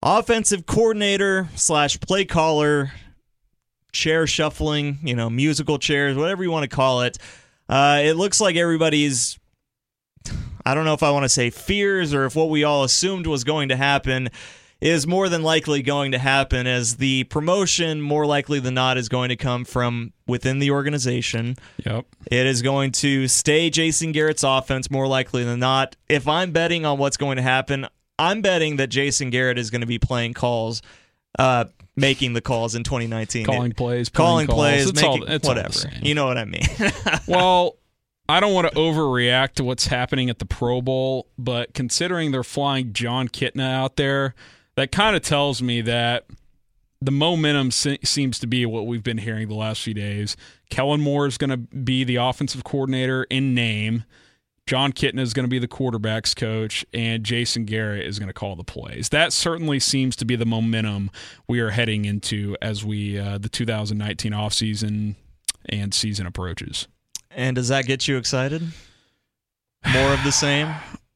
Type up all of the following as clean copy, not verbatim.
offensive coordinator / play caller, chair shuffling, musical chairs, whatever you want to call it. It looks like everybody's, I don't know if I want to say fears or if what we all assumed was going to happen is more than likely going to happen, as the promotion, more likely than not, is going to come from within the organization. Yep. It is going to stay Jason Garrett's offense, more likely than not. If I'm betting on what's going to happen, I'm betting that Jason Garrett is going to be playing calls, making the calls in 2019. Calling plays, whatever. You know what I mean. Well, I don't want to overreact to what's happening at the Pro Bowl, but considering they're flying Jon Kitna out there, that kind of tells me that the momentum seems to be what we've been hearing the last few days. Kellen Moore is going to be the offensive coordinator in name. Jon Kitna is going to be the quarterback's coach, and Jason Garrett is going to call the plays. That certainly seems to be the momentum we are heading into as the 2019 offseason and season approaches. And does that get you excited? More of the same?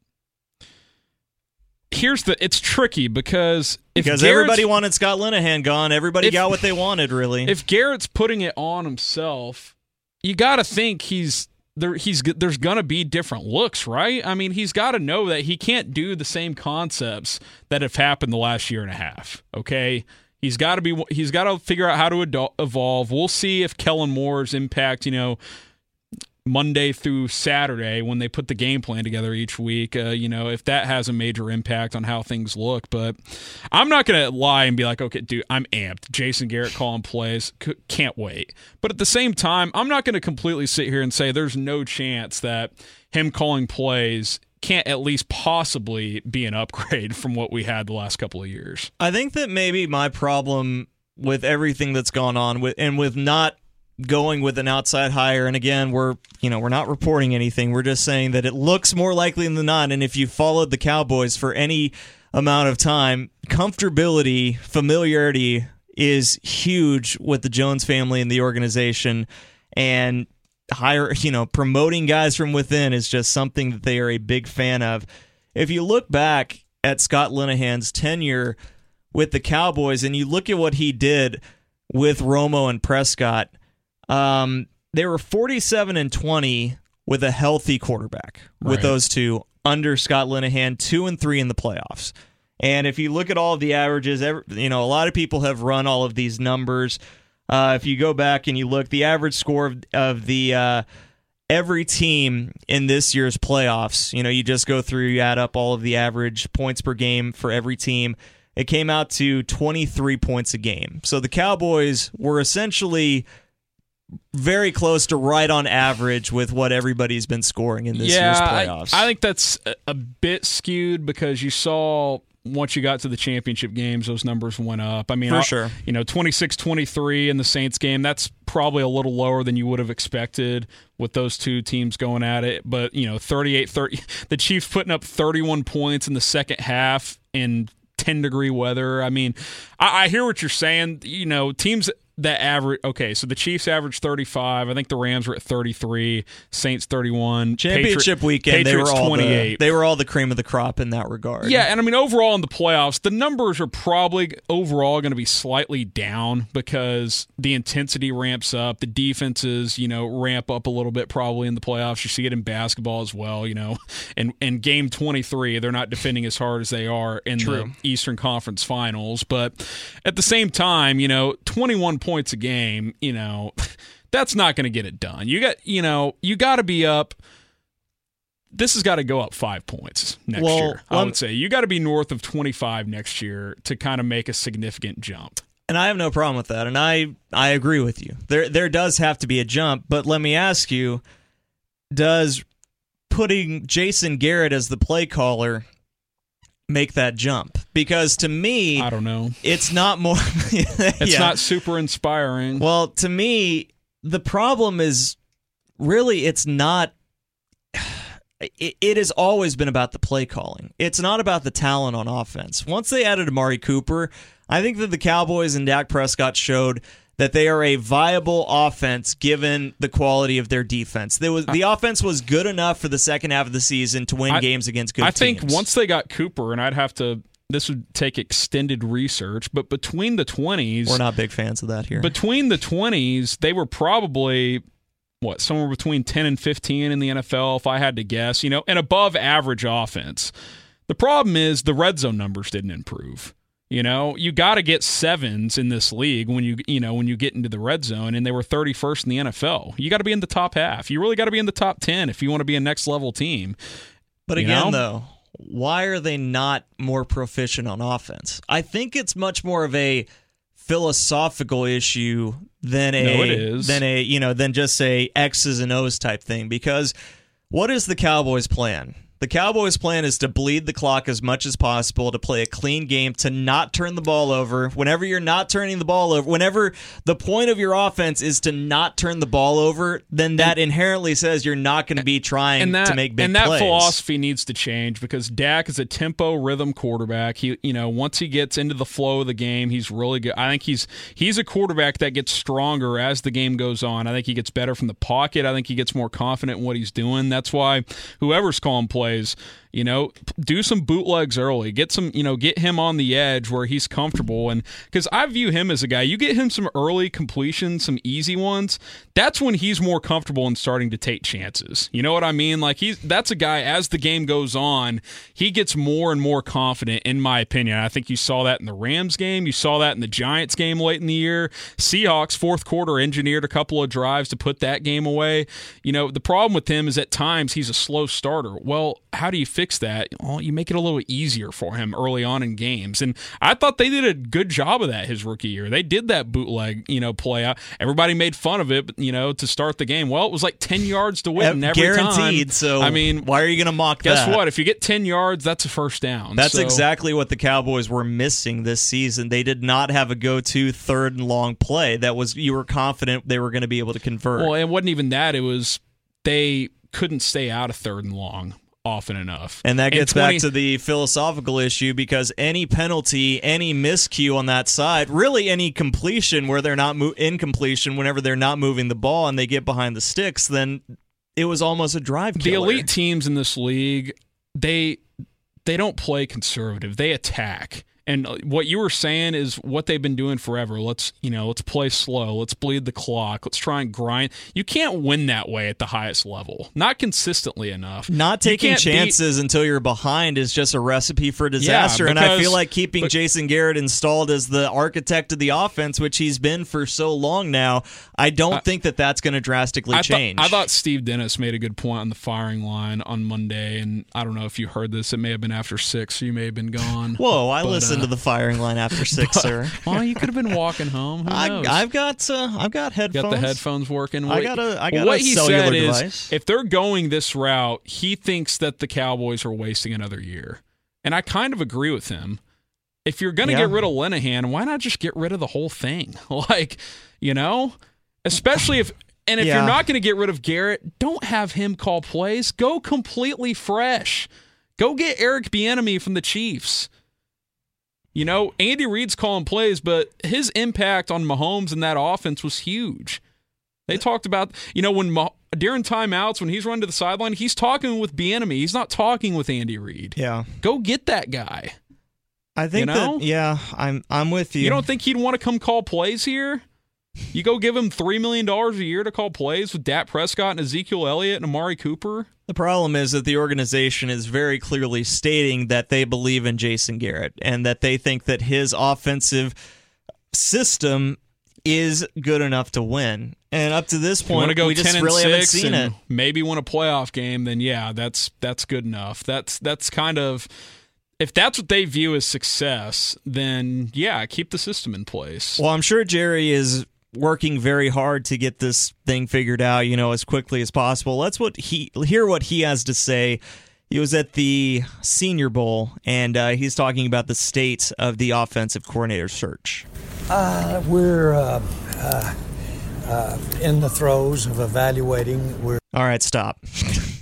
It's tricky because everybody wanted Scott Linehan gone, everybody got what they wanted, really. If Garrett's putting it on himself, you got to think there's going to be different looks, right? I mean, he's got to know that he can't do the same concepts that have happened the last year and a half, okay? He's got to figure out how to evolve. We'll see if Kellen Moore's impact, Monday through Saturday when they put the game plan together each week, if that has a major impact on how things look. But I'm not going to lie and be like, okay, dude, I'm amped. Jason Garrett calling plays, can't wait. But at the same time, I'm not going to completely sit here and say there's no chance that him calling plays can't at least possibly be an upgrade from what we had the last couple of years. I think that maybe my problem with everything that's gone on with not going with an outside hire, and again, we're not reporting anything. We're just saying that it looks more likely than not, and if you followed the Cowboys for any amount of time, comfortability, familiarity is huge with the Jones family and the organization, and promoting guys from within is just something that they are a big fan of. If you look back at Scott Linehan's tenure with the Cowboys and you look at what he did with Romo and Prescott, they were 47-20 with a healthy quarterback with those two under Scott Linehan, 2-3 in the playoffs. And if you look at all of the averages, a lot of people have run all of these numbers. If you go back and you look, the average score of the every team in this year's playoffs, you just go through, you add up all of the average points per game for every team. It came out to 23 points a game. So the Cowboys were essentially very close to right on average with what everybody's been scoring in this year's playoffs. I think that's a bit skewed because you saw once you got to the championship games, those numbers went up. I mean, for sure. 26-23 in the Saints game, that's probably a little lower than you would have expected with those two teams going at it. But, 38-30, the Chiefs putting up 31 points in the second half in 10-degree weather. I mean, I hear what you're saying. Teams that average, okay, so the Chiefs averaged 35. I think the Rams were at 33. Saints 31. Championship weekend, Patriots 28. They were all the cream of the crop in that regard. Yeah, and I mean, overall in the playoffs, the numbers are probably overall going to be slightly down because the intensity ramps up. The defenses, ramp up a little bit probably in the playoffs. You see it in basketball as well, And game 23, they're not defending as hard as they are in the Eastern Conference Finals. But at the same time, 21 points a game, that's not going to get it done. You got to be up. This has got to go up 5 points next year. I would say you got to be north of 25 next year to kind of make a significant jump. And I have no problem with that, and I agree with you. There does have to be a jump, but let me ask you, does putting Jason Garrett as the play caller make that jump? Because to me, I don't know. It's not more. It's not super inspiring. Well, to me, the problem is really it's not. It has always been about the play calling. It's not about the talent on offense. Once they added Amari Cooper, I think that the Cowboys and Dak Prescott showed that they are a viable offense given the quality of their defense. The offense was good enough for the second half of the season to win games against good teams. I think once they got Cooper, and I'd have to this would take extended research, but between the 20s, we're not big fans of that here. Between the 20s, they were probably somewhere between 10 and 15 in the NFL, if I had to guess, an above average offense. The problem is the red zone numbers didn't improve. You got to get sevens in this league when you get into the red zone, and they were 31st in the NFL. You got to be in the top half. You really got to be in the top 10 if you want to be a next level team. But again, though, why are they not more proficient on offense? I think it's much more of a philosophical issue than just a X's and O's type thing. Because what is the Cowboys' plan? The Cowboys' plan is to bleed the clock as much as possible, to play a clean game, to not turn the ball over. Whenever you're not turning the ball over, whenever the point of your offense is to not turn the ball over, then that inherently says you're not going to be trying to make big plays. And that philosophy needs to change, because Dak is a tempo rhythm quarterback. He, once he gets into the flow of the game, he's really good. I think he's a quarterback that gets stronger as the game goes on. I think he gets better from the pocket. I think he gets more confident in what he's doing. That's why whoever's calling plays, do some bootlegs early, get him on the edge where he's comfortable. And because I view him as a guy, you get him some early completions, some easy ones, that's when he's more comfortable in starting to take chances. You know what I mean? Like that's a guy, as the game goes on, he gets more and more confident, in my opinion. I think you saw that in the Rams game. You saw that in the Giants game late in the year. Seahawks, fourth quarter, engineered a couple of drives to put that game away. The problem with him is at times he's a slow starter. Well, how do you fix that? Well, you make it a little easier for him early on in games. And I thought they did a good job of that his rookie year. They did that bootleg, play out. Everybody made fun of it, but, to start the game. Well, it was like 10 yards to win every guaranteed, time. So why are you going to mock that? Guess what? If you get 10 yards, that's a first down. That's exactly what the Cowboys were missing this season. They did not have a go-to third and long play you were confident they were going to be able to convert. Well, it wasn't even that. It was they couldn't stay out of third and long often enough. And that gets back to the philosophical issue, because any penalty, any miscue on that side, really any completion where they're not incompletion, whenever they're not moving the ball and they get behind the sticks, then it was almost a drive killer. The elite teams in this league, they don't play conservative. They attack. And what you were saying is what they've been doing forever. Let's play slow. Let's bleed the clock. Let's try and grind. You can't win that way at the highest level. Not consistently enough. Not taking chances until you're behind is just a recipe for disaster. And I feel like keeping Jason Garrett installed as the architect of the offense, which he's been for so long now, I don't think that's going to drastically change. I thought Steve Dennis made a good point on the firing line on Monday, and I don't know if you heard this. It may have been after 6, so you may have been gone. Whoa, I listened to the firing line after 6, sir. Well, you could have been walking home. Who knows? I've got headphones. Got the headphones working. I got what a he cellular said device. Is, if they're going this route, he thinks that the Cowboys are wasting another year, and I kind of agree with him. If you're going to get rid of Linehan, why not just get rid of the whole thing? Especially if you're not going to get rid of Garrett, don't have him call plays. Go completely fresh. Go get Eric Bieniemy from the Chiefs. Andy Reid's calling plays, but his impact on Mahomes and that offense was huge. They talked about, when during timeouts, when he's running to the sideline, he's talking with Bieniemy. He's not talking with Andy Reid. Yeah. Go get that guy. I think I'm with you. You don't think he'd want to come call plays here? You go give him $3 million a year to call plays with Dak Prescott and Ezekiel Elliott and Amari Cooper? The problem is that the organization is very clearly stating that they believe in Jason Garrett and that they think that his offensive system is good enough to win. And up to this point, we just really haven't seen it. Maybe win a playoff game, then that's good enough. That's kind of, if that's what they view as success, then keep the system in place. Well, I'm sure Jerry is working very hard to get this thing figured out, as quickly as possible. Let's hear what he has to say. He was at the Senior Bowl, and he's talking about the state of the offensive coordinator search. We're in the throes of evaluating. All right, stop. 6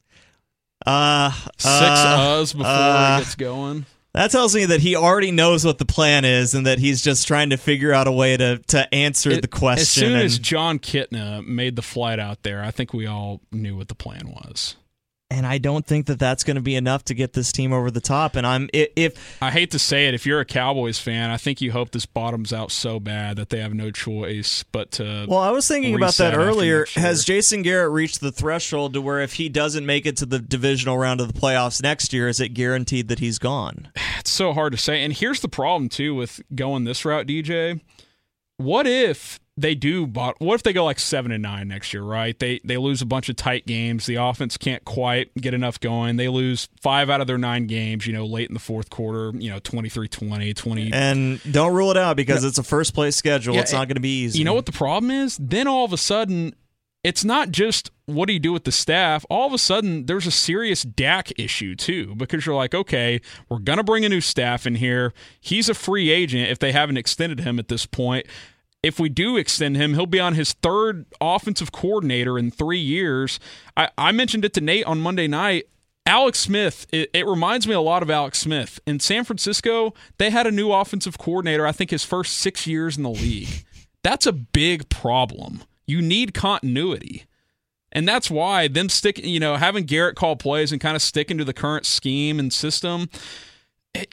uhs before it gets going. That tells me that he already knows what the plan is and that he's just trying to figure out a way to answer the question. As soon as John Kitna made the flight out there, I think we all knew what the plan was. And I don't think that that's going to be enough to get this team over the top. And I hate to say it, if you're a Cowboys fan, I think you hope this bottoms out so bad that they have no choice but to. Well, I was thinking about that earlier. Has Jason Garrett reached the threshold to where if he doesn't make it to the divisional round of the playoffs next year, is it guaranteed that he's gone? It's so hard to say. And here's the problem too with going this route, DJ. What if they do? What if they go like 7-9 next year? Right? They lose a bunch of tight games. The offense can't quite get enough going. They lose 5 out of their 9 games. Late in the fourth quarter. 23-20, 20. And don't rule it out because it's a first place schedule. It's not going to be easy. You know what the problem is? Then all of a sudden, it's not just what do you do with the staff. All of a sudden, there's a serious Dak issue too, because you're like, okay, we're gonna bring a new staff in here. He's a free agent if they haven't extended him at this point. If we do extend him, he'll be on his 3rd offensive coordinator in 3 years. I mentioned it to Nate on Monday night. Alex Smith, it reminds me a lot of Alex Smith. In San Francisco, they had a new offensive coordinator, I think his first 6 years in the league. That's a big problem. You need continuity. And that's why them having Garrett call plays and kind of sticking to the current scheme and system, I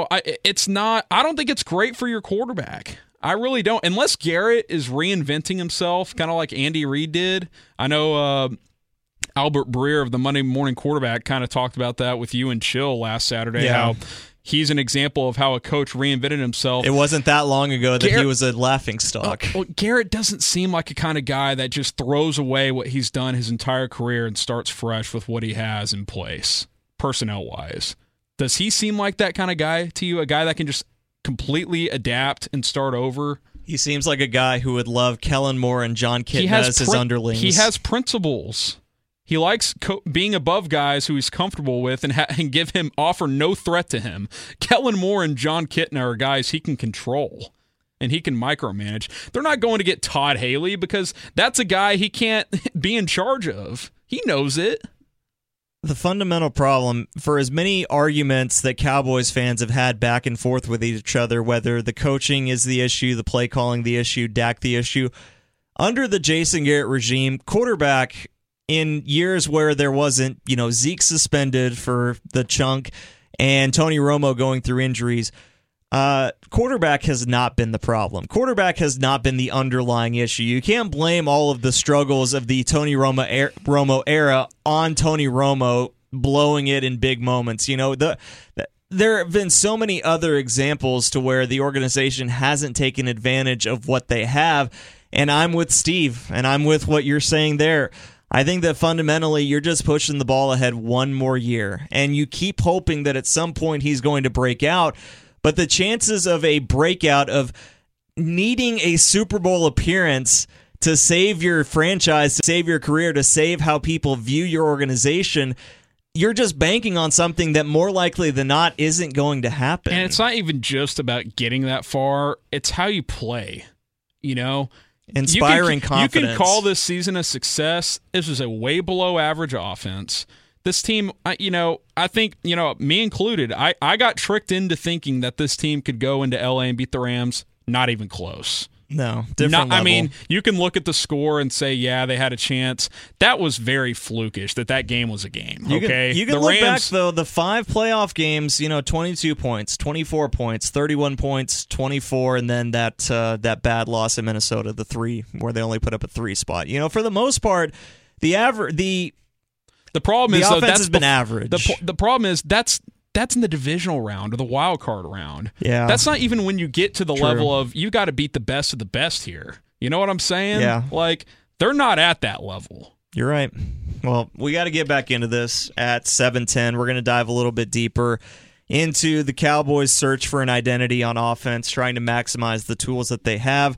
don't think it's great for your quarterback. I really don't. Unless Garrett is reinventing himself, kind of like Andy Reid did. I know Albert Breer of the Monday Morning Quarterback kind of talked about that with you and Chill last Saturday, how he's an example of how a coach reinvented himself. It wasn't that long ago that he was a laughingstock. Garrett doesn't seem like a kind of guy that just throws away what he's done his entire career and starts fresh with what he has in place, personnel-wise. Does he seem like that kind of guy to you, a guy that can just completely adapt and start over? He seems like a guy who would love Kellen Moore and John Kitna as his underlings. He has principles. He likes being above guys who he's comfortable with and offer no threat to him. Kellen Moore and John Kitna are guys he can control and he can micromanage. They're not going to get Todd Haley because that's a guy he can't be in charge of. He knows it. The fundamental problem, for as many arguments that Cowboys fans have had back and forth with each other, whether the coaching is the issue, the play calling the issue, Dak the issue, under the Jason Garrett regime, quarterback in years where there wasn't, Zeke suspended for the chunk and Tony Romo going through injuries, quarterback has not been the problem. Quarterback has not been the underlying issue. You can't blame all of the struggles of the Tony Romo era on Tony Romo blowing it in big moments. There have been so many other examples to where the organization hasn't taken advantage of what they have, and I'm with Steve, and I'm with what you're saying there. I think that fundamentally you're just pushing the ball ahead one more year, and you keep hoping that at some point he's going to break out. But the chances of a breakout, of needing a Super Bowl appearance to save your franchise, to save your career, to save how people view your organization, you're just banking on something that more likely than not isn't going to happen. And it's not even just about getting that far. It's how you play, Inspiring confidence. You can call this season a success. This was a way below average offense. This team, I think, me included, I got tricked into thinking that this team could go into LA and beat the Rams. Not even close. No, different level. I mean, you can look at the score and say, yeah, they had a chance. That was very flukish that game was a game, okay? You can look back, though, the 5 playoff games, 22 points, 24 points, 31 points, 24, and then that bad loss in Minnesota, the 3, where they only put up a 3 spot. For the most part, the problem is the offense has been average. The problem is that's in the divisional round or the wild card round. Yeah, that's not even when you get to the level of you got to beat the best of the best here. You know what I'm saying? Yeah, they're not at that level. You're right. Well, we got to get back into this at 7:10. We're going to dive a little bit deeper into the Cowboys' search for an identity on offense, trying to maximize the tools that they have.